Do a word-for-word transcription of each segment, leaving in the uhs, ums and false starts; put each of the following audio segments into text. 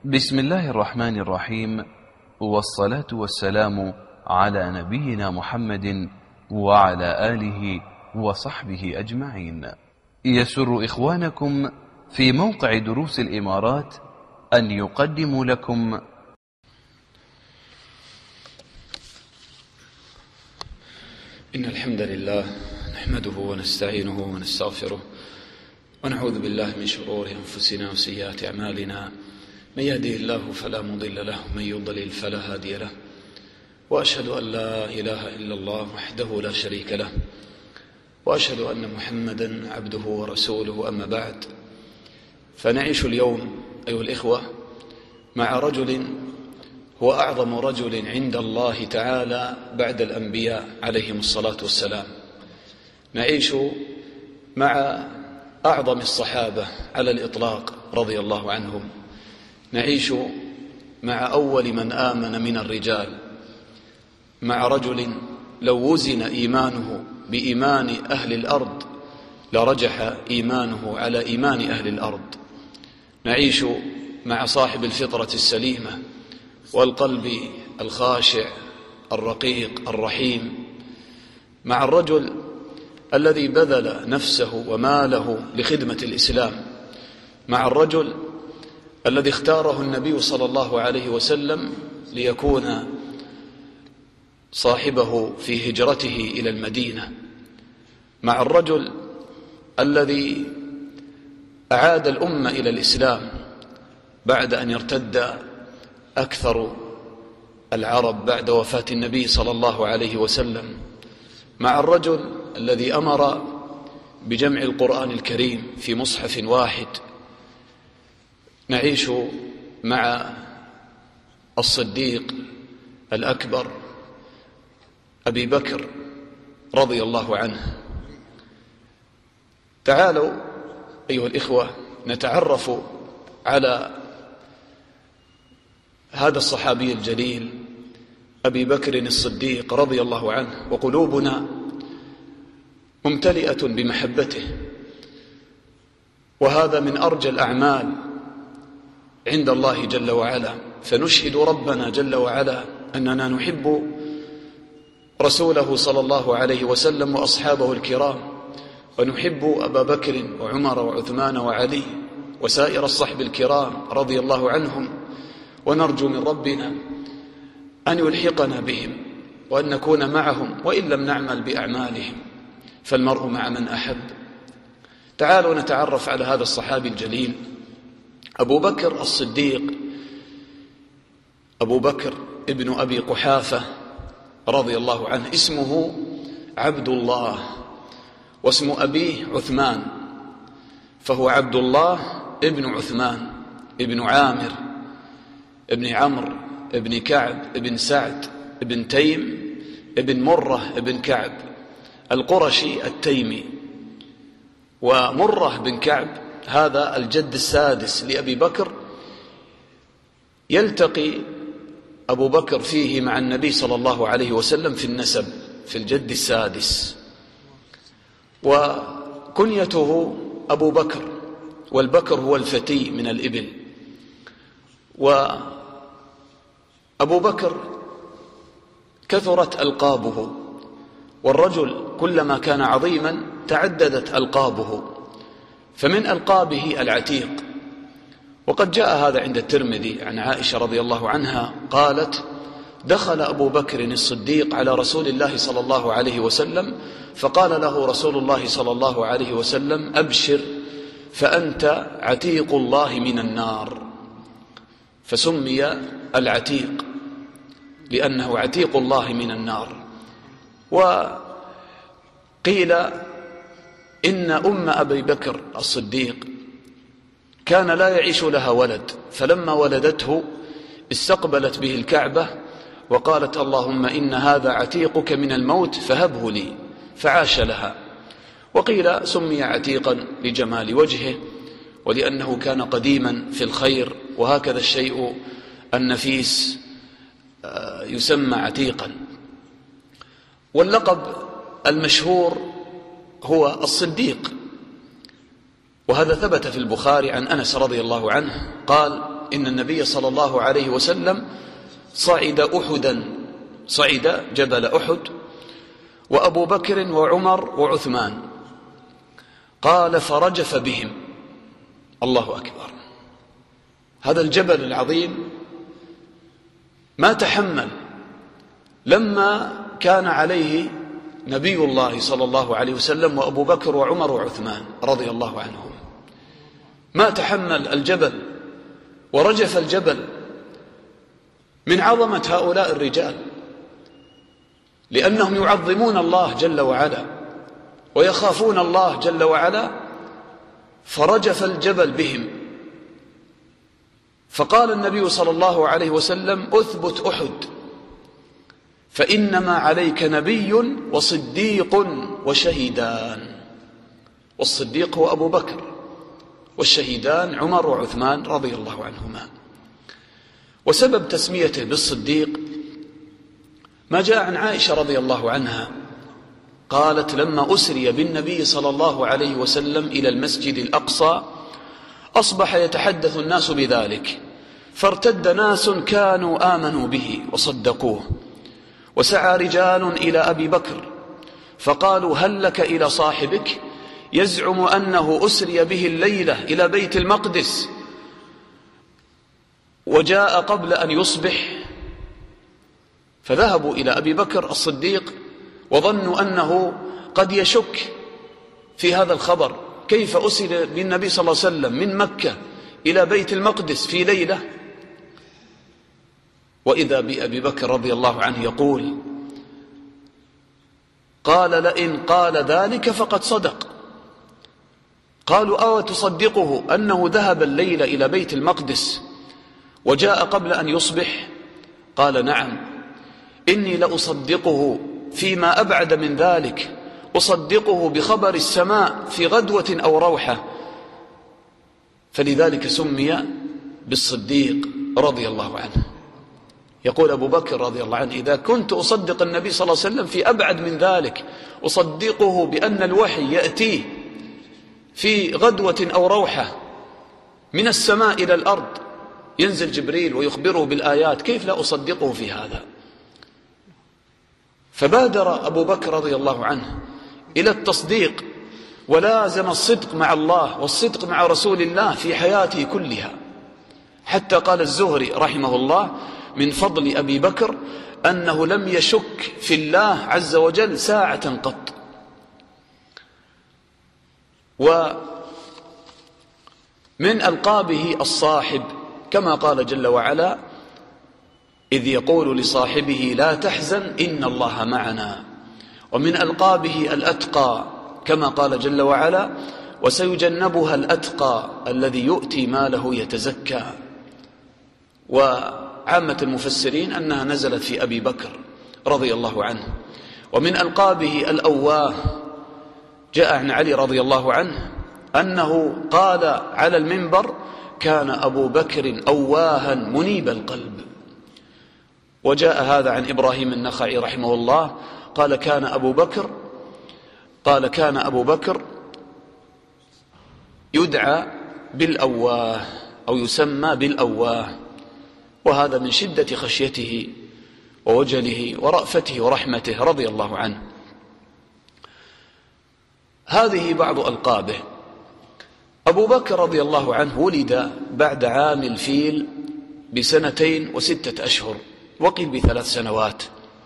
بسم الله الرحمن الرحيم، والصلاة والسلام على نبينا محمد وعلى آله وصحبه أجمعين. يسر إخوانكم في موقع دروس الإمارات أن يقدموا لكم إن الحمد لله نحمده ونستعينه ونستغفره ونعوذ بالله من شرور أنفسنا وسيئات أعمالنا، من يهده الله فلا مضل له ومن يضلل فلا هادي له، وأشهد أن لا إله إلا الله وحده لا شريك له، وأشهد أن محمدا عبده ورسوله. أما بعد، فنعيش اليوم أيها الإخوة مع رجل هو أعظم رجل عند الله تعالى بعد الأنبياء عليهم الصلاة والسلام. نعيش مع أعظم الصحابة على الإطلاق رضي الله عنهم، نعيش مع أول من آمن من الرجال، مع رجل لو وزن إيمانه بإيمان أهل الأرض لرجح إيمانه على إيمان أهل الأرض. نعيش مع صاحب الفطرة السليمة والقلب الخاشع الرقيق الرحيم، مع الرجل الذي بذل نفسه وماله لخدمة الإسلام، مع الرجل الذي اختاره النبي صلى الله عليه وسلم ليكون صاحبه في هجرته إلى المدينة، مع الرجل الذي أعاد الأمة إلى الإسلام بعد أن ارتد أكثر العرب بعد وفاة النبي صلى الله عليه وسلم، مع الرجل الذي أمر بجمع القرآن الكريم في مصحف واحد. نعيش مع الصديق الأكبر أبي بكر رضي الله عنه. تعالوا أيها الإخوة نتعرف على هذا الصحابي الجليل أبي بكر الصديق رضي الله عنه، وقلوبنا ممتلئة بمحبته، وهذا من أرجى الأعمال عند الله جل وعلا، فنشهد ربنا جل وعلا أننا نحب رسوله صلى الله عليه وسلم وأصحابه الكرام، ونحب أبا بكر وعمر وعثمان وعلي وسائر الصحب الكرام رضي الله عنهم، ونرجو من ربنا أن يلحقنا بهم وأن نكون معهم وإن لم نعمل بأعمالهم، فالمرء مع من أحب. تعالوا نتعرف على هذا الصحابي الجليل أبو بكر الصديق، أبو بكر ابن أبي قحافة رضي الله عنه. اسمه عبد الله واسم أبيه عثمان، فهو عبد الله ابن عثمان ابن عامر ابن عمرو ابن كعب ابن سعد ابن تيم ابن مرة ابن كعب القرشي التيمي. ومرة بن كعب هذا الجد السادس لأبي بكر، يلتقي أبو بكر فيه مع النبي صلى الله عليه وسلم في النسب في الجد السادس، وكنيته أبو بكر، والبكر هو الفتي من الإبل. وأبو بكر كثرت ألقابه، والرجل كلما كان عظيما تعددت ألقابه، فمن ألقابه العتيق. وقد جاء هذا عند الترمذي عن عائشة رضي الله عنها قالت: دخل أبو بكر الصديق على رسول الله صلى الله عليه وسلم فقال له رسول الله صلى الله عليه وسلم: أبشر فأنت عتيق الله من النار. فسمي العتيق لأنه عتيق الله من النار. وقيل إن أم أبي بكر الصديق كان لا يعيش لها ولد، فلما ولدته استقبلت به الكعبة وقالت: اللهم إن هذا عتيقك من الموت فهبه لي، فعاش لها. وقيل سمي عتيقا لجمال وجهه ولأنه كان قديما في الخير، وهكذا الشيء النفيس يسمى عتيقا. واللقب المشهور هو الصديق، وهذا ثبت في البخاري عن أنس رضي الله عنه قال: إن النبي صلى الله عليه وسلم صعد أحدا صعد جبل أحد وأبو بكر وعمر وعثمان، قال فرجف بهم. الله أكبر، هذا الجبل العظيم ما تحمل لما كان عليه نبي الله صلى الله عليه وسلم وأبو بكر وعمر وعثمان رضي الله عنهم، ما تحمل الجبل ورجف الجبل من عظمة هؤلاء الرجال، لأنهم يعظمون الله جل وعلا ويخافون الله جل وعلا، فرجف الجبل بهم. فقال النبي صلى الله عليه وسلم: أثبت أحد، فإنما عليك نبي وصديق وشهيدان. والصديق هو أبو بكر، والشهيدان عمر وعثمان رضي الله عنهما. وسبب تسميته بالصديق ما جاء عن عائشة رضي الله عنها، قالت: لما أسري بالنبي صلى الله عليه وسلم إلى المسجد الأقصى أصبح يتحدث الناس بذلك، فارتد ناس كانوا آمنوا به وصدقوه، وسعى رجال إلى أبي بكر فقالوا: هل لك إلى صاحبك يزعم أنه أسري به الليلة إلى بيت المقدس وجاء قبل أن يصبح؟ فذهبوا إلى أبي بكر الصديق وظنوا أنه قد يشك في هذا الخبر، كيف أسر بالنبي صلى الله عليه وسلم من مكة إلى بيت المقدس في ليلة؟ وإذا بأبي بكر رضي الله عنه يقول: قال: لئن قال ذلك فقد صدق. قالوا: أو تصدقه أنه ذهب الليلة إلى بيت المقدس وجاء قبل أن يصبح؟ قال: نعم، إني لأصدقه فيما أبعد من ذلك، أصدقه بخبر السماء في غدوة أو روحة. فلذلك سمي بالصديق رضي الله عنه. يقول أبو بكر رضي الله عنه: إذا كنت أصدق النبي صلى الله عليه وسلم في أبعد من ذلك، أصدقه بأن الوحي يأتيه في غدوة أو روحة من السماء إلى الأرض، ينزل جبريل ويخبره بالآيات، كيف لا أصدقه في هذا؟ فبادر أبو بكر رضي الله عنه إلى التصديق، ولازم الصدق مع الله والصدق مع رسول الله في حياته كلها، حتى قال الزهري رحمه الله: من فضل أبي بكر أنه لم يشك في الله عز وجل ساعة قط. ومن ألقابه الصاحب، كما قال جل وعلا: إذ يقول لصاحبه لا تحزن إن الله معنا. ومن ألقابه الأتقى، كما قال جل وعلا: وسيجنبها الأتقى الذي يؤتي ماله يتزكى. وعامة المفسرين أنها نزلت في أبي بكر رضي الله عنه. ومن ألقابه الأواه، جاء عن علي رضي الله عنه أنه قال على المنبر: كان أبو بكر أواها منيب القلب. وجاء هذا عن إبراهيم النخعي رحمه الله قال: كان أبو بكر قال كان أبو بكر يدعى بالأواه أو يسمى بالأواه، وهذا من شدة خشيته ووجله ورأفته ورحمته رضي الله عنه. هذه بعض ألقابه. أبو بكر رضي الله عنه ولد بعد عام الفيل بسنتين وستة أشهر، وقيل بثلاث سنوات،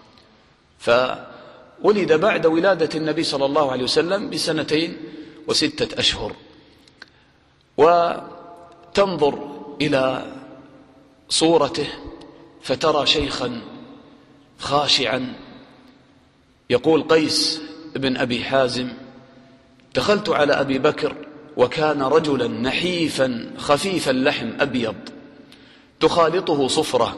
فولد بعد ولادة النبي صلى الله عليه وسلم بسنتين وستة أشهر. وتنظر إلى صورته فترى شيخا خاشعا. يقول قيس بن أبي حازم: دخلت على أبي بكر وكان رجلا نحيفا خفيف اللحم أبيض تخالطه صفرة،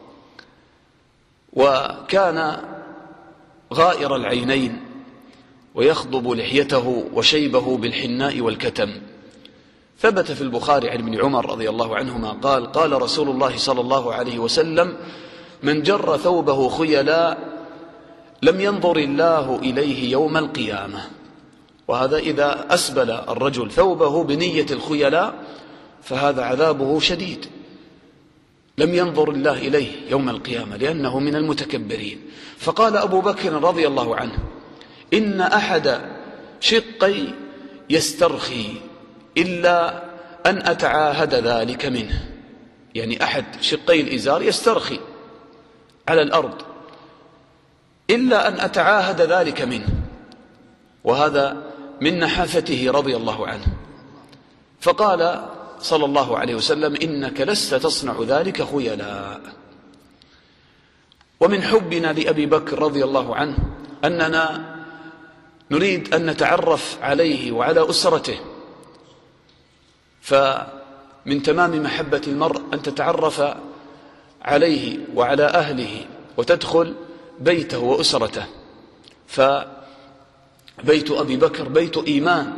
وكان غائر العينين ويخضب لحيته وشيبه بالحناء والكتم. ثبت في البخاري عن ابن عمر رضي الله عنهما قال: قال رسول الله صلى الله عليه وسلم: من جر ثوبه خيلاء لم ينظر الله إليه يوم القيامة. وهذا إذا أسبل الرجل ثوبه بنية الخيلاء فهذا عذابه شديد، لم ينظر الله إليه يوم القيامة لأنه من المتكبرين. فقال أبو بكر رضي الله عنه: إن أحد شقي يسترخي إلا أن أتعاهد ذلك منه، يعني أحد شقي الإزار يسترخي على الأرض إلا أن أتعاهد ذلك منه، وهذا من نحافته رضي الله عنه. فقال صلى الله عليه وسلم: إنك لست تصنع ذلك خيلاء. ومن حبنا لأبي بكر رضي الله عنه أننا نريد أن نتعرف عليه وعلى أسرته، فمن تمام محبة المرء أن تتعرف عليه وعلى أهله وتدخل بيته وأسرته. فبيت أبي بكر بيت إيمان.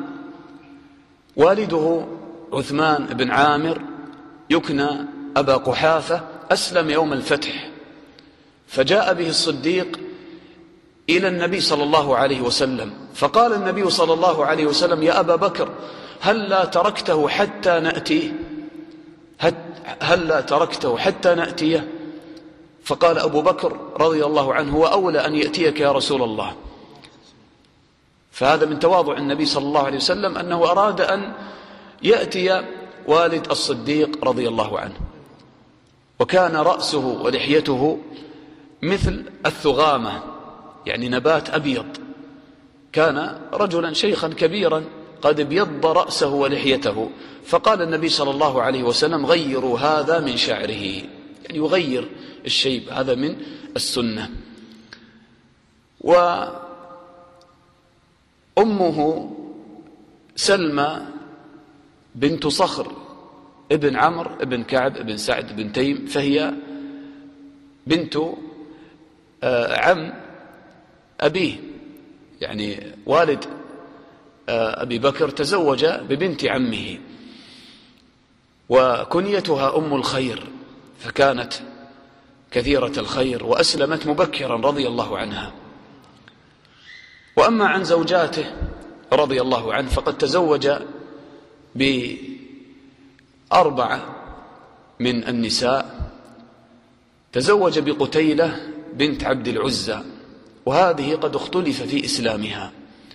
والده عثمان بن عامر يكنى أبا قحافة أسلم يوم الفتح، فجاء به الصديق إلى النبي صلى الله عليه وسلم، فقال النبي صلى الله عليه وسلم: يا أبا بكر، هل لا تركته حتى نأتيه؟ هل لا تركته حتى نأتيه؟ فقال أبو بكر رضي الله عنه: هو أولى أن يأتيك يا رسول الله. فهذا من تواضع النبي صلى الله عليه وسلم أنه أراد أن يأتي والد الصديق رضي الله عنه. وكان رأسه ولحيته مثل الثغامة، يعني نبات أبيض. كان رجلا شيخا كبيرا قد ابيض رأسه ولحيته. فقال النبي صلى الله عليه وسلم: غيروا هذا من شعره، يعني يغير الشيب، هذا من السنة. وأمه سلمى بنت صخر ابن عمرو ابن كعب ابن سعد بن تيم، فهي بنت عم أبيه، يعني والد أبي بكر تزوج ببنت عمه، وكنيتها أم الخير، فكانت كثيرة الخير وأسلمت مبكرا رضي الله عنها. وأما عن زوجاته رضي الله عنه فقد تزوج بأربعة من النساء. تزوج بقتيلة بنت عبد العزى، وهذه قد اختلف في إسلامها،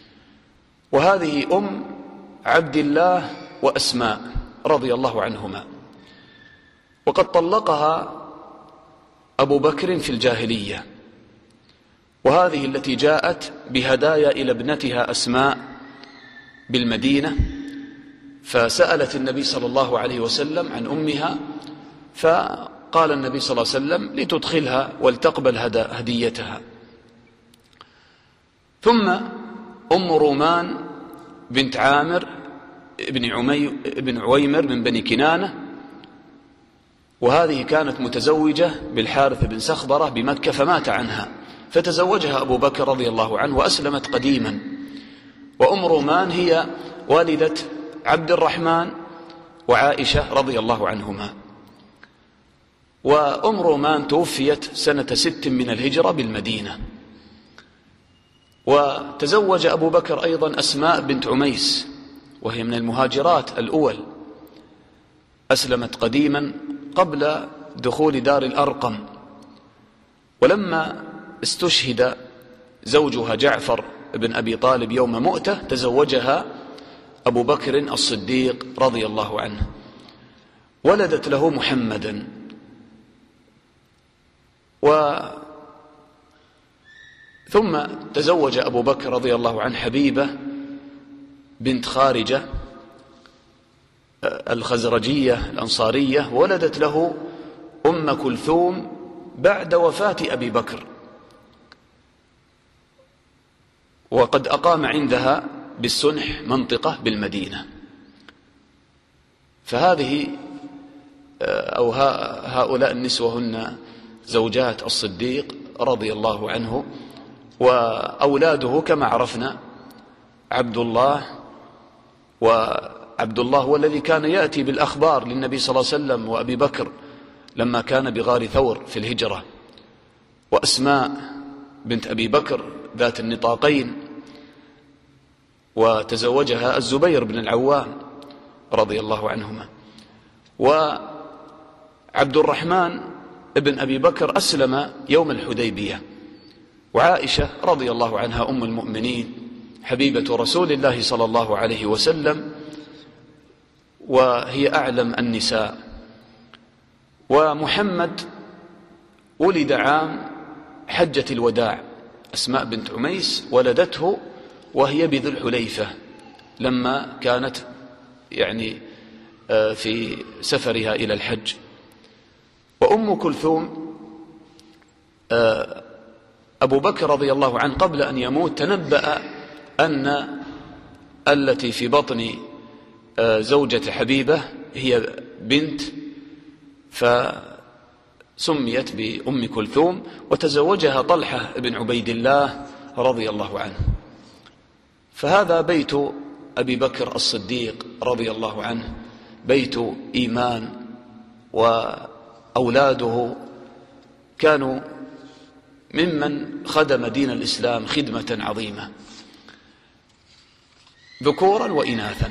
وهذه أم عبد الله وأسماء رضي الله عنهما. وقد طلقها أبو بكر في الجاهلية، وهذه التي جاءت بهدايا إلى ابنتها أسماء بالمدينة، فسألت النبي صلى الله عليه وسلم عن أمها، فقال النبي صلى الله عليه وسلم لتدخلها ولتقبل هديتها. ثم أم رومان بنت عامر ابن, عمي ابن عويمر من بني كنانة، وهذه كانت متزوجة بالحارث بن سخبرة بمكة فمات عنها، فتزوجها أبو بكر رضي الله عنه وأسلمت قديما. وأم رومان هي والدة عبد الرحمن وعائشة رضي الله عنهما. وأم رومان توفيت سنة ست من الهجرة بالمدينة. وتزوج أبو بكر أيضا أسماء بنت عميس، وهي من المهاجرات الأول، أسلمت قديما قبل دخول دار الأرقم. ولما استشهد زوجها جعفر بن أبي طالب يوم مؤتة تزوجها أبو بكر الصديق رضي الله عنه، ولدت له محمدا. و ثم تزوج أبو بكر رضي الله عنه حبيبة بنت خارجة الخزرجية الأنصارية، ولدت له أم كلثوم بعد وفاة أبي بكر، وقد أقام عندها بالسنح منطقة بالمدينة. فهذه أو هؤلاء النسوة هن زوجات الصديق رضي الله عنه. وأولاده كما عرفنا عبد الله، وعبد الله هو الذي كان يأتي بالأخبار للنبي صلى الله عليه وسلم وأبي بكر لما كان بغار ثور في الهجرة. وأسماء بنت أبي بكر ذات النطاقين، وتزوجها الزبير بن العوام رضي الله عنهما. وعبد عبد الرحمن ابن أبي بكر أسلم يوم الحديبية، وعائشة رضي الله عنها أم المؤمنين حبيبة رسول الله صلى الله عليه وسلم، وهي أعلم النساء. ومحمد ولد عام حجة الوداع، أسماء بنت عميس ولدته وهي بذو الحليفة لما كانت يعني في سفرها إلى الحج. وأم كلثوم أبو بكر رضي الله عنه قبل أن يموت تنبأ أن التي في بطن زوجة حبيبة هي بنت، فسميت بأم كلثوم، وتزوجها طلحة بن عبيد الله رضي الله عنه. فهذا بيت أبي بكر الصديق رضي الله عنه بيت إيمان، وأولاده كانوا ممن خدم دين الإسلام خدمة عظيمة ذكورا وإناثا.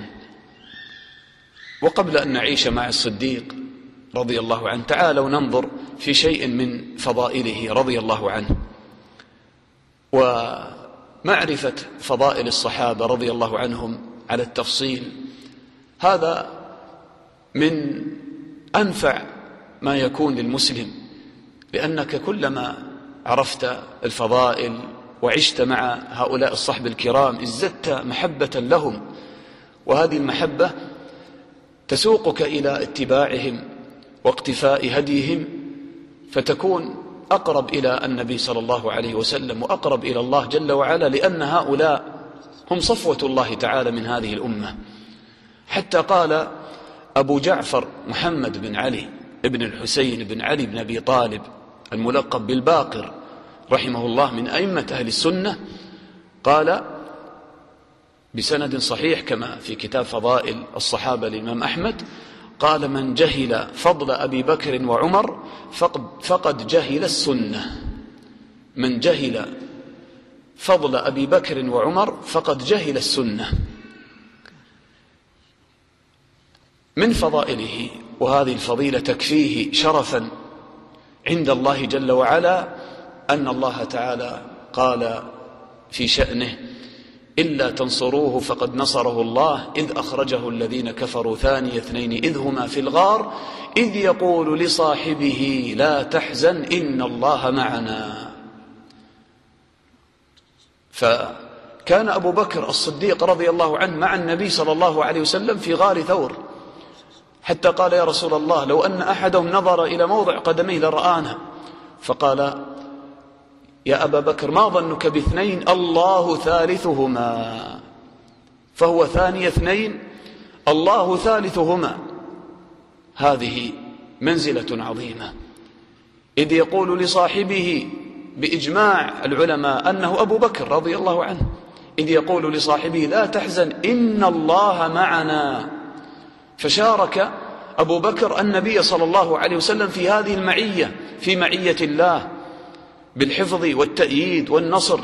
وقبل أن نعيش مع الصديق رضي الله عنه تعالوا ننظر في شيء من فضائله رضي الله عنه. ومعرفة فضائل الصحابة رضي الله عنهم على التفصيل هذا من أنفع ما يكون للمسلم، لأنك كلما عرفت الفضائل وعشت مع هؤلاء الصحب الكرام ازددت محبة لهم، وهذه المحبة تسوقك إلى اتباعهم واقتفاء هديهم، فتكون أقرب إلى النبي صلى الله عليه وسلم وأقرب إلى الله جل وعلا، لأن هؤلاء هم صفوة الله تعالى من هذه الأمة. حتى قال أبو جعفر محمد بن علي ابن الحسين بن علي بن أبي طالب الملقب بالباقر رحمه الله من أئمة أهل السنة، قال بسند صحيح كما في كتاب فضائل الصحابة للإمام أحمد، قال: من جهل فضل أبي بكر وعمر فقد, فقد جهل السنة. من جهل فضل أبي بكر وعمر فقد جهل السنة. من فضائله، وهذه الفضيلة تكفيه شرفا عند الله جل وعلا، أن الله تعالى قال في شأنه: إلا تنصروه فقد نصره الله إذ أخرجه الذين كفروا ثاني اثنين إذ هما في الغار إذ يقول لصاحبه لا تحزن إن الله معنا. فكان أبو بكر الصديق رضي الله عنه مع النبي صلى الله عليه وسلم في غار ثور، حتى قال: يا رسول الله، لو أن أحدهم نظر إلى موضع قدميه لرآنا. فقال: يا أبا بكر، ما ظنك باثنين الله ثالثهما؟ فهو ثاني اثنين الله ثالثهما. هذه منزلة عظيمة. إذ يقول لصاحبه بإجماع العلماء أنه أبو بكر رضي الله عنه، إذ يقول لصاحبه لا تحزن إن الله معنا. فشارك أبو بكر النبي صلى الله عليه وسلم في هذه المعية، في معية الله بالحفظ والتأييد والنصر.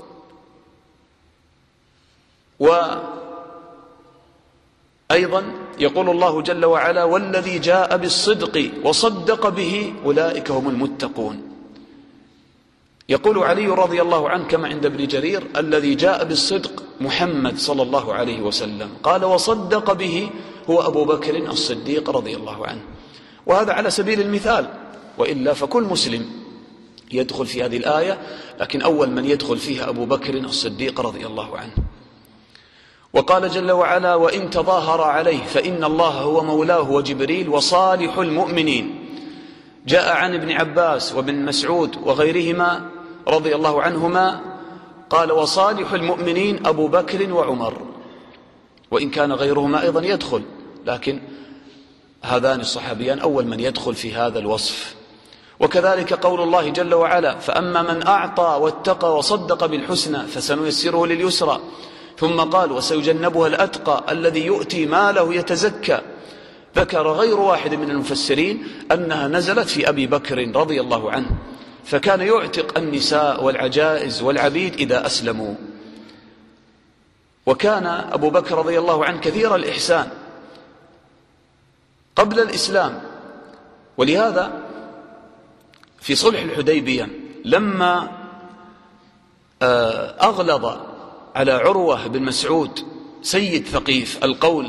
وأيضا يقول الله جل وعلا: والذي جاء بالصدق وصدق به أولئك هم المتقون. يقول علي رضي الله عنه كما عند ابن جرير: الذي جاء بالصدق محمد صلى الله عليه وسلم، قال وصدق به هو أبو بكر الصديق رضي الله عنه. وهذا على سبيل المثال، وإلا فكل مسلم يدخل في هذه الآية، لكن أول من يدخل فيها أبو بكر الصديق رضي الله عنه. وقال جل وعلا: وإن تظاهر عليه فإن الله هو مولاه وجبريل وصالح المؤمنين. جاء عن ابن عباس وابن مسعود وغيرهما رضي الله عنهما قال: وصالح المؤمنين أبو بكر وعمر، وإن كان غيرهما أيضا يدخل، لكن هذان الصحابيان أول من يدخل في هذا الوصف. وكذلك قول الله جل وعلا: فأما من أعطى واتقى وصدق بالحسنى فسنيسره لليسرى. ثم قال: وسيجنبها الأتقى الذي يؤتي ماله يتزكى. ذكر غير واحد من المفسرين أنها نزلت في أبي بكر رضي الله عنه، فكان يعتق النساء والعجائز والعبيد إذا أسلموا. وكان أبو بكر رضي الله عنه كثير الإحسان قبل الإسلام، ولهذا في صلح الحديبية لما أغلظ على عروة بن مسعود سيد ثقيف القول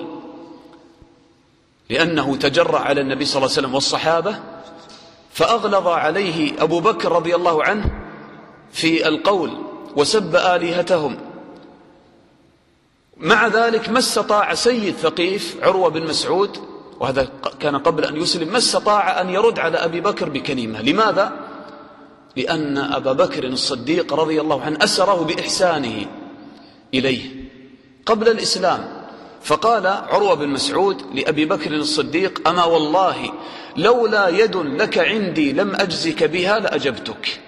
لأنه تجرأ على النبي صلى الله عليه وسلم والصحابة، فأغلظ عليه أبو بكر رضي الله عنه في القول وسب آلهتهم. مع ذلك ما استطاع سيد ثقيف عروة بن مسعود، وهذا كان قبل أن يسلم، ما استطاع أن يرد على أبي بكر بكلمة. لماذا؟ لأن أبا بكر الصديق رضي الله عنه أسره بإحسانه إليه قبل الإسلام. فقال عروة بن مسعود لأبي بكر الصديق: أما والله لولا يد لك عندي لم أجزك بها لأجبتك،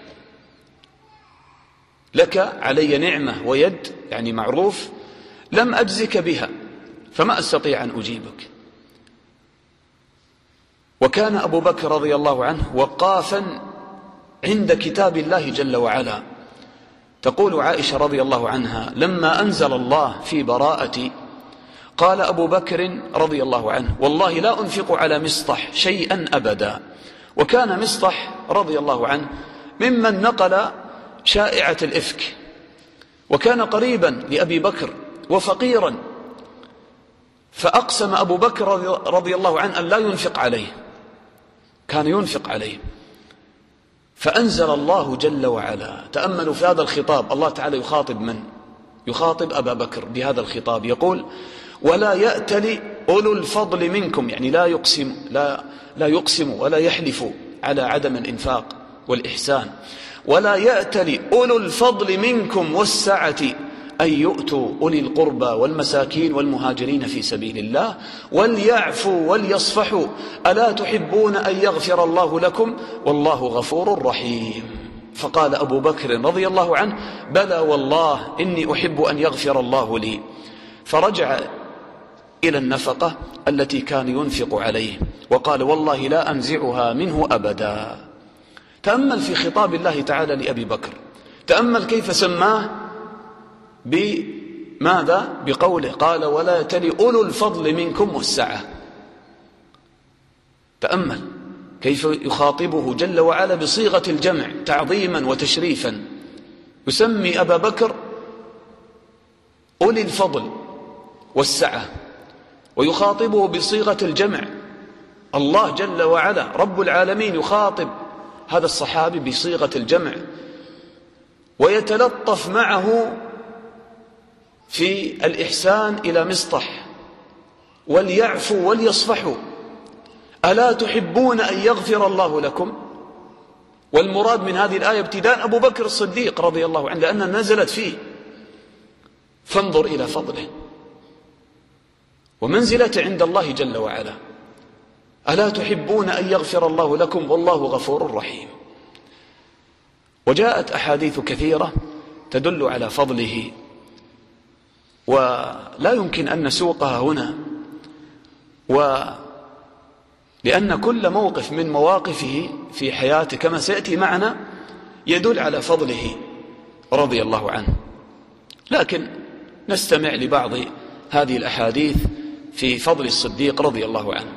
لك علي نعمة ويد يعني معروف لم أجزك بها فما أستطيع أن أجيبك. وكان أبو بكر رضي الله عنه وقافا عند كتاب الله جل وعلا. تقول عائشة رضي الله عنها: لما أنزل الله في براءتي قال أبو بكر رضي الله عنه: والله لا أنفق على مصطح شيئا أبدا. وكان مصطح رضي الله عنه ممن نقل شائعة الإفك، وكان قريبا لأبي بكر وفقيرا، فأقسم أبو بكر رضي الله عنه أن لا ينفق عليه، كان ينفق عليه. فأنزل الله جل وعلا، تأملوا في هذا الخطاب، الله تعالى يخاطب من؟ يخاطب أبا بكر بهذا الخطاب، يقول: ولا يأتل أولو الفضل منكم، يعني لا يقسم لا لا يقسم ولا يحلف على عدم الإنفاق والإحسان. ولا يأتل أولو الفضل منكم والسعة أن يؤتوا أولي القربى والمساكين والمهاجرين في سبيل الله وليعفوا وليصفحوا ألا تحبون أن يغفر الله لكم والله غفور رحيم. فقال أبو بكر رضي الله عنه: بلى والله إني أحب أن يغفر الله لي. فرجع إلى النفقة التي كان ينفق عليه وقال: والله لا أنزعها منه أبدا. تأمل في خطاب الله تعالى لأبي بكر، تأمل كيف سماه بماذا؟ بقوله قال: ولا يأتل أولو الفضل منكم والسعة. تأمل كيف يخاطبه جل وعلا بصيغة الجمع تعظيما وتشريفا، يسمي أبا بكر أولي الفضل والسعة ويخاطبه بصيغة الجمع. الله جل وعلا رب العالمين يخاطب هذا الصحابي بصيغة الجمع ويتلطف معه في الإحسان إلى مصطح، وليعفوا وليصفحوا ألا تحبون أن يغفر الله لكم. والمراد من هذه الآية ابتداء أبو بكر الصديق رضي الله عنه لأنها نزلت فيه. فانظر إلى فضله ومنزلته عند الله جل وعلا. ألا تحبون أن يغفر الله لكم والله غفور رحيم. وجاءت أحاديث كثيرة تدل على فضله ولا يمكن أن نسوقها هنا، ولأن كل موقف من مواقفه في حياته كما سيأتي معنا يدل على فضله رضي الله عنه. لكن نستمع لبعض هذه الأحاديث في فضل الصديق رضي الله عنه.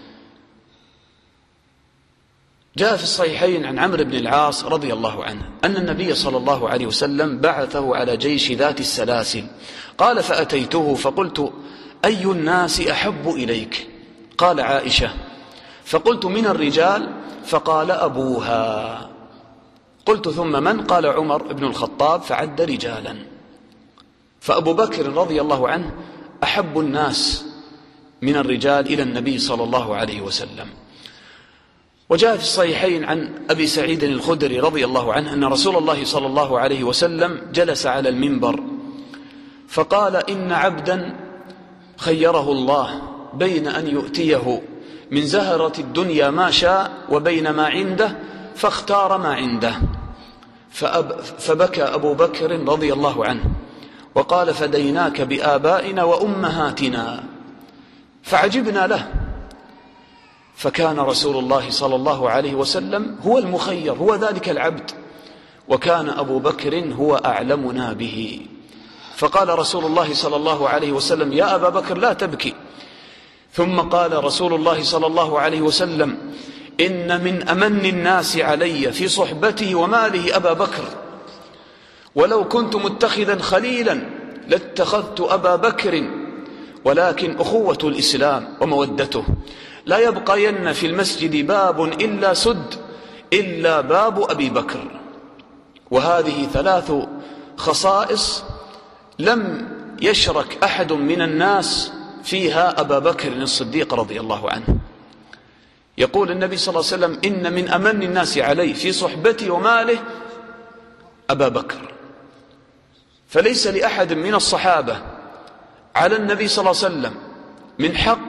جاء في الصحيحين عن عمرو بن العاص رضي الله عنه أن النبي صلى الله عليه وسلم بعثه على جيش ذات السلاسل. قال: فأتيته فقلت: أي الناس أحب إليك؟ قال: عائشة. فقلت: من الرجال؟ فقال: أبوها. قلت: ثم من؟ قال: عمر بن الخطاب، فعد رجالا. فأبو بكر رضي الله عنه أحب الناس من الرجال إلى النبي صلى الله عليه وسلم. وجاء في الصحيحين عن أبي سعيد الخدري رضي الله عنه أن رسول الله صلى الله عليه وسلم جلس على المنبر فقال: إن عبدا خيره الله بين أن يؤتيه من زهرة الدنيا ما شاء وبين ما عنده فاختار ما عنده. فأب فبكى أبو بكر رضي الله عنه وقال: فديناك بآبائنا وأمهاتنا. فعجبنا له، فكان رسول الله صلى الله عليه وسلم هو المخير، هو ذلك العبد، وكان أبو بكر هو أعلمنا به. فقال رسول الله صلى الله عليه وسلم: يا أبا بكر لا تبكي. ثم قال رسول الله صلى الله عليه وسلم: إن من أمن الناس علي في صحبته وماله أبا بكر، ولو كنت متخذا خليلا لاتخذت أبا بكر، ولكن أخوة الإسلام ومودته لا يبقين في المسجد باب إلا سد إلا باب أبي بكر. وهذه ثلاث خصائص لم يشرك أحد من الناس فيها أبا بكر الصديق رضي الله عنه. يقول النبي صلى الله عليه وسلم: إن من أمن الناس علي في صحبتي وماله أبا بكر. فليس لأحد من الصحابة على النبي صلى الله عليه وسلم من حق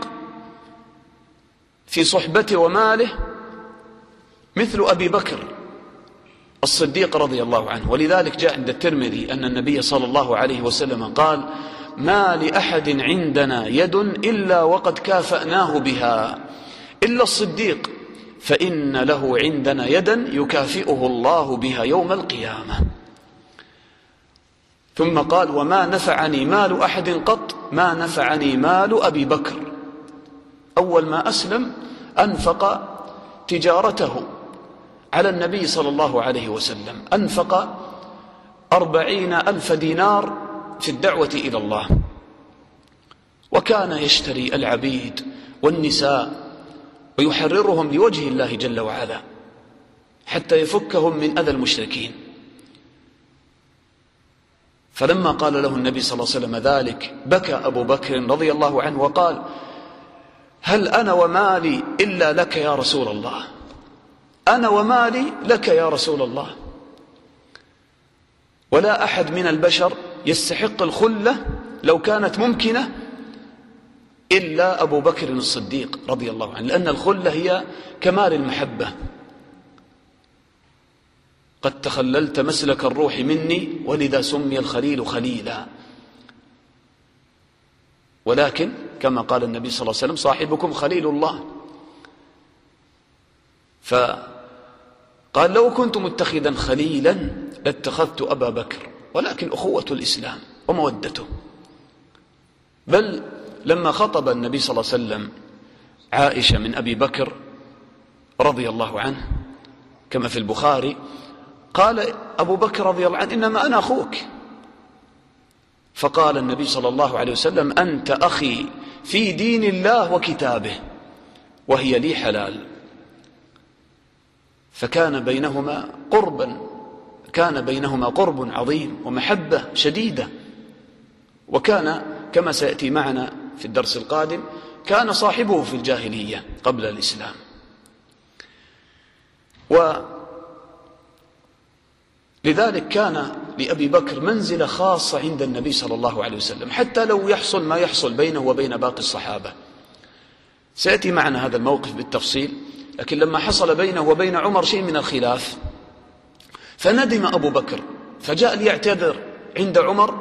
في صحبته وماله مثل أبي بكر الصديق رضي الله عنه. ولذلك جاء عند الترمذي أن النبي صلى الله عليه وسلم قال: ما لأحد عندنا يد إلا وقد كافأناه بها إلا الصديق، فإن له عندنا يدا يكافئه الله بها يوم القيامة. ثم قال: وما نفعني مال أحد قط ما نفعني مال أبي بكر. أول ما أسلم أنفق تجارته على النبي صلى الله عليه وسلم، أنفق أربعين ألف دينار في الدعوة إلى الله، وكان يشتري العبيد والنساء ويحررهم لوجه الله جل وعلا حتى يفكهم من أذى المشركين. فلما قال له النبي صلى الله عليه وسلم ذلك بكى أبو بكر رضي الله عنه وقال: هل أنا ومالي إلا لك يا رسول الله، أنا ومالي لك يا رسول الله. ولا أحد من البشر يستحق الخلة لو كانت ممكنة إلا أبو بكر الصديق رضي الله عنه، لأن الخلة هي كمال المحبة. قد تخللت مسلك الروح مني ولذا سمي الخليل خليلا. ولكن كما قال النبي صلى الله عليه وسلم: صاحبكم خليل الله. فقال: لو كنت متخذا خليلا لاتخذت أبا بكر، ولكن أخوة الإسلام ومودته. بل لما خطب النبي صلى الله عليه وسلم عائشة من أبي بكر رضي الله عنه كما في البخاري، قال أبو بكر رضي الله عنه: إنما أنا أخوك. فقال النبي صلى الله عليه وسلم: أنت أخي في دين الله وكتابه، وهي لي حلال. فكان بينهما قربا كان بينهما قرب عظيم ومحبة شديدة. وكان كما سيأتي معنا في الدرس القادم كان صاحبه في الجاهلية قبل الإسلام. ولذلك كان لأبي بكر منزلة خاصة عند النبي صلى الله عليه وسلم، حتى لو يحصل ما يحصل بينه وبين باقي الصحابة. سيأتي معنا هذا الموقف بالتفصيل. لكن لما حصل بينه وبين عمر شيء من الخلاف فندم أبو بكر، فجاء ليعتذر عند عمر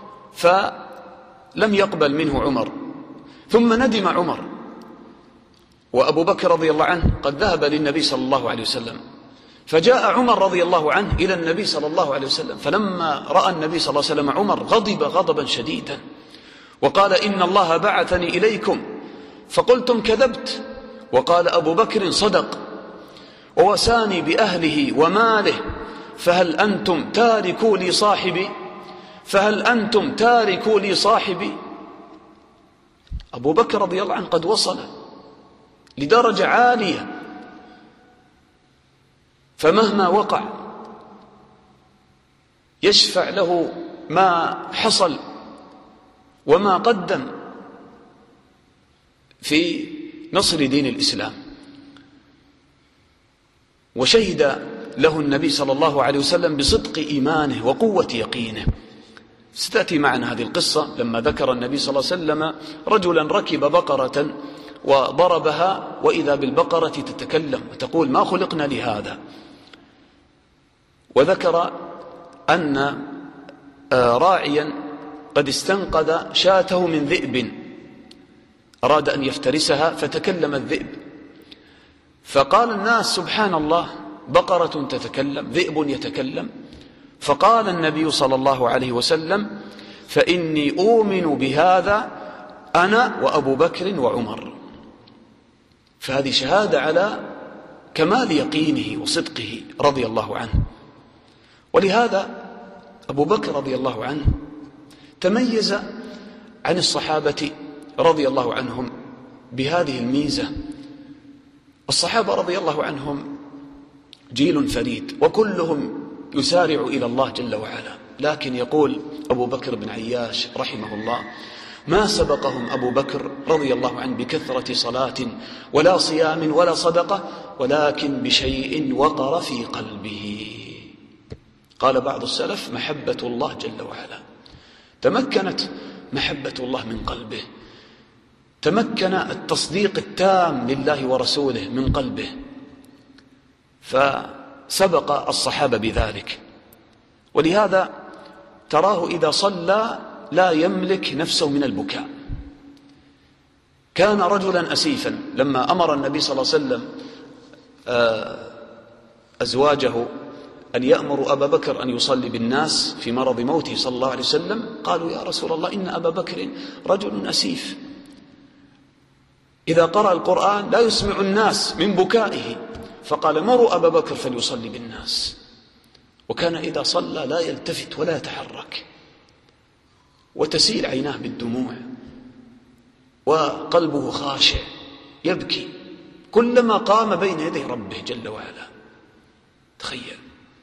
فلم يقبل منه عمر، ثم ندم عمر وأبو بكر رضي الله عنه قد ذهب للنبي صلى الله عليه وسلم. فجاء عمر رضي الله عنه إلى النبي صلى الله عليه وسلم، فلما رأى النبي صلى الله عليه وسلم عمر غضب غضبا شديدا وقال: إن الله بعثني إليكم فقلتم كذبت، وقال أبو بكر صدق، ووساني بأهله وماله، فهل أنتم تاركوا لي صاحبي فهل أنتم تاركوا لي صاحبي. أبو بكر رضي الله عنه قد وصل لدرجة عالية، فمهما وقع يشفع له ما حصل وما قدم في نصر دين الإسلام. وشهد له النبي صلى الله عليه وسلم بصدق إيمانه وقوة يقينه. ستأتي معنا هذه القصة لما ذكر النبي صلى الله عليه وسلم رجلا ركب بقرة وضربها وإذا بالبقرة تتكلم وتقول: ما خلقنا لهذا. وذكر أن راعيا قد استنقذ شاته من ذئب أراد أن يفترسها فتكلم الذئب، فقال الناس: سبحان الله، بقرة تتكلم، ذئب يتكلم. فقال النبي صلى الله عليه وسلم: فإني أؤمن بهذا أنا وأبو بكر وعمر. فهذه شهادة على كمال يقينه وصدقه رضي الله عنه. ولهذا أبو بكر رضي الله عنه تميز عن الصحابة رضي الله عنهم بهذه الميزة. الصحابة رضي الله عنهم جيل فريد وكلهم يسارع إلى الله جل وعلا، لكن يقول أبو بكر بن عياش رحمه الله: ما سبقهم أبو بكر رضي الله عنه بكثرة صلاة ولا صيام ولا صدقة، ولكن بشيء وقر في قلبه. قال بعض السلف: محبة الله جل وعلا. تمكنت محبة الله من قلبه، تمكن التصديق التام لله ورسوله من قلبه، فسبق الصحابة بذلك. ولهذا تراه إذا صلى لا يملك نفسه من البكاء. كان رجلا أسيفا لما أمر النبي صلى الله عليه وسلم أزواجه أن يأمر أبا بكر أن يصلي بالناس في مرض موته صلى الله عليه وسلم، قالوا: يا رسول الله، إن أبا بكر رجل أسيف، إذا قرأ القرآن لا يسمع الناس من بكائه. فقال: مروا أبا بكر فليصلي بالناس. وكان إذا صلى لا يلتفت ولا يتحرك، وتسيل عيناه بالدموع، وقلبه خاشع يبكي كلما قام بين يدي ربه جل وعلا. تخيل.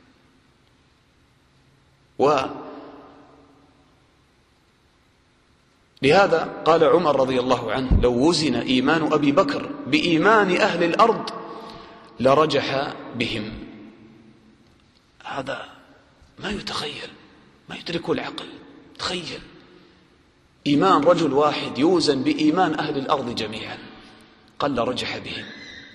ولهذا قال عمر رضي الله عنه: لو وزن إيمان أبي بكر بإيمان أهل الأرض لرجح بهم. هذا ما يتخيل، ما يدركه العقل. تخيل إيمان رجل واحد يوزن بإيمان أهل الأرض جميعا، قال لرجح بهم.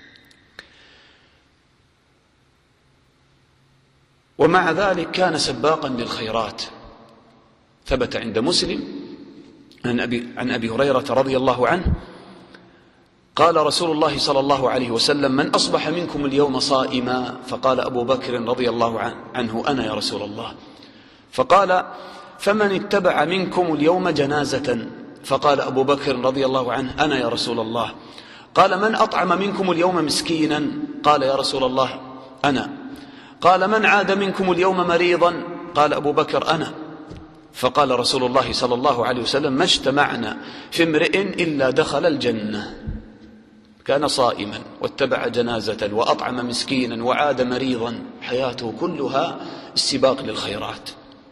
ومع ذلك كان سباقا للخيرات. ثبت عند مسلم عن أبي, عن أبي هريرة رضي الله عنه قال رسول الله صلى الله عليه وسلم: من أصبح منكم اليوم صائما؟ فقال أبو بكر رضي الله عنه: أنا يا رسول الله. فقال: فمن اتبع منكم اليوم جنازة؟ فقال أبو بكر رضي الله عنه: أنا يا رسول الله. قال: من أطعم منكم اليوم مسكينا؟ قال: يا رسول الله أنا. قال: من عاد منكم اليوم مريضا؟ قال أبو بكر: أنا. فقال رسول الله صلى الله عليه وسلم: ما اجتمعنا في امرئ إلا دخل الجنة. كان صائما واتبع جنازة وأطعم مسكينا وعاد مريضا، حياته كلها السباق للخيرات.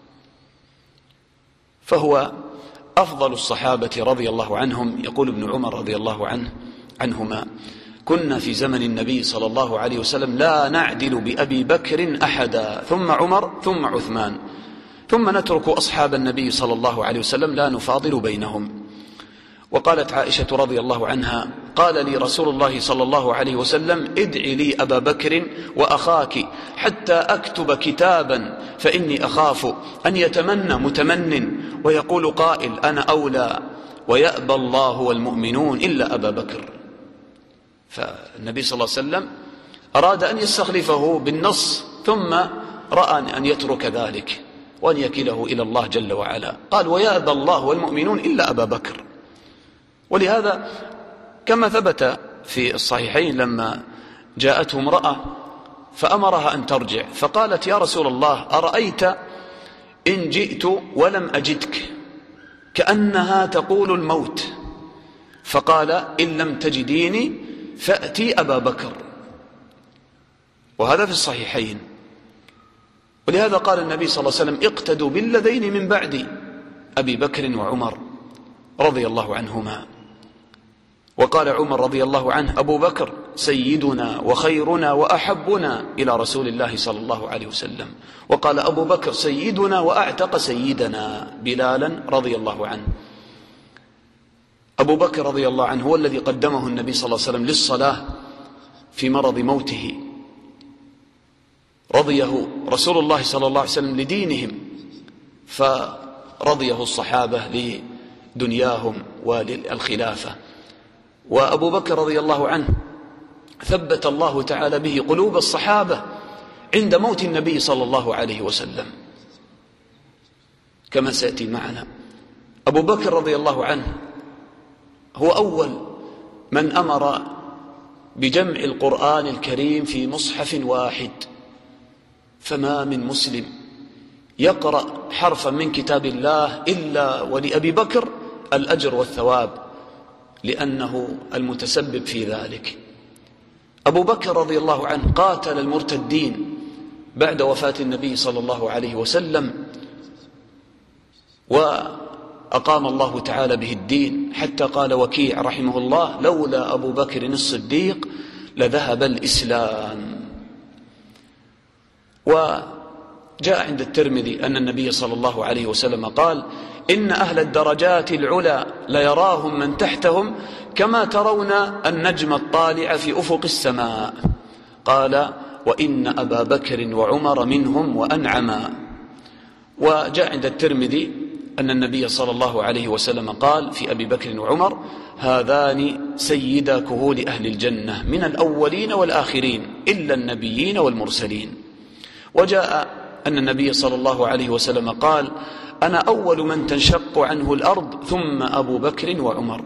فهو أفضل الصحابة رضي الله عنهم. يقول ابن عمر رضي الله عنه عنهما: كنا في زمن النبي صلى الله عليه وسلم لا نعدل بأبي بكر أحدا، ثم عمر ثم عثمان، ثم نترك أصحاب النبي صلى الله عليه وسلم لا نفاضل بينهم. وقالت عائشة رضي الله عنها: قال لي رسول الله صلى الله عليه وسلم: ادعي لي أبا بكر وأخاك حتى أكتب كتابا، فإني أخاف أن يتمنى متمن ويقول قائل: أنا أولى، ويأبى الله والمؤمنون إلا أبا بكر. فالنبي صلى الله عليه وسلم أراد أن يستخلفه بالنص، ثم رأى أن يترك ذلك وأن يكله إلى الله جل وعلا. قال: ويأبى الله والمؤمنون إلا أبا بكر. ولهذا كما ثبت في الصحيحين لما جاءته امرأة فأمرها أن ترجع، فقالت: يا رسول الله، أرأيت إن جئت ولم أجدك؟ كأنها تقول الموت. فقال: إن لم تجديني فأتي أبا بكر. وهذا في الصحيحين. ولهذا قال النبي صلى الله عليه وسلم: اقتدوا بالذين من بعد أبي بكر وعمر رضي الله عنهما. وقال عمر رضي الله عنه: أبو بكر سيدنا وخيرنا وأحبنا إلى رسول الله صلى الله عليه وسلم. وقال أبو بكر سيدنا وأعتق سيدنا بلالا رضي الله عنه. أبو بكر رضي الله عنه هو الذي قدمه النبي صلى الله عليه وسلم للصلاة في مرض موته، رضيه رسول الله صلى الله عليه وسلم لدينهم، فرضيه الصحابة لدنياهم وللخلافة. وأبو بكر رضي الله عنه ثبت الله تعالى به قلوب الصحابة عند موت النبي صلى الله عليه وسلم كما سيأتي معنا. أبو بكر رضي الله عنه هو أول من أمر بجمع القرآن الكريم في مصحف واحد، فما من مسلم يقرأ حرفا من كتاب الله إلا ولأبي بكر الأجر والثواب، لأنه المتسبب في ذلك. أبو بكر رضي الله عنه قاتل المرتدين بعد وفاة النبي صلى الله عليه وسلم، وأقام الله تعالى به الدين، حتى قال وكيع رحمه الله: لولا أبو بكر الصديق لذهب الإسلام. وجاء عند الترمذي أن النبي صلى الله عليه وسلم قال: إن أهل الدرجات العلى ليراهم من تحتهم كما ترون النجم الطالع في أفق السماء. قال: وإن أبا بكر وعمر منهم وأنعما. وجاء عند الترمذي أن النبي صلى الله عليه وسلم قال في أبي بكر وعمر: هذان سيدا كهول أهل الجنة من الأولين والآخرين إلا النبيين والمرسلين. وجاء أن النبي صلى الله عليه وسلم قال: أنا أول من تنشق عنه الأرض ثم أبو بكر وعمر.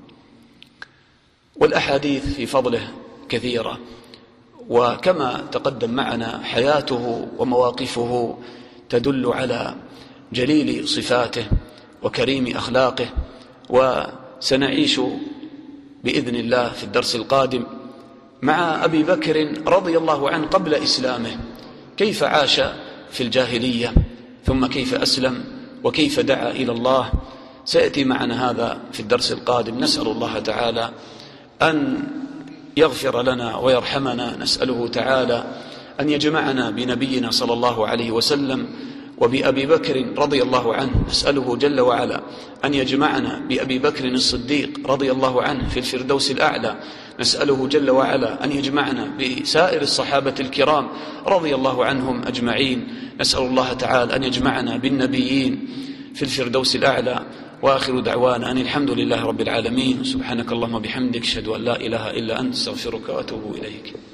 والأحاديث في فضله كثيرة، وكما تقدم معنا حياته ومواقفه تدل على جليل صفاته وكريم أخلاقه. وسنعيش بإذن الله في الدرس القادم مع أبي بكر رضي الله عنه قبل إسلامه، كيف عاش في الجاهلية ثم كيف أسلم وكيف دعا إلى الله. سيأتي معنا هذا في الدرس القادم. نسأل الله تعالى أن يغفر لنا ويرحمنا، نسأله تعالى أن يجمعنا بنبينا صلى الله عليه وسلم وبأبي بكر رضي الله عنه، نسأله جل وعلا أن يجمعنا بأبي بكر الصديق رضي الله عنه في الفردوس الأعلى، نسأله جل وعلا أن يجمعنا بسائر الصحابة الكرام رضي الله عنهم أجمعين، نسأل الله تعالى أن يجمعنا بالنبيين في الفردوس الأعلى. وآخر دعوانا أن الحمد لله رب العالمين. سبحانك اللهم وبحمدك، أشهد أن لا إله إلا أنت، استغفرك وأتوب إليك.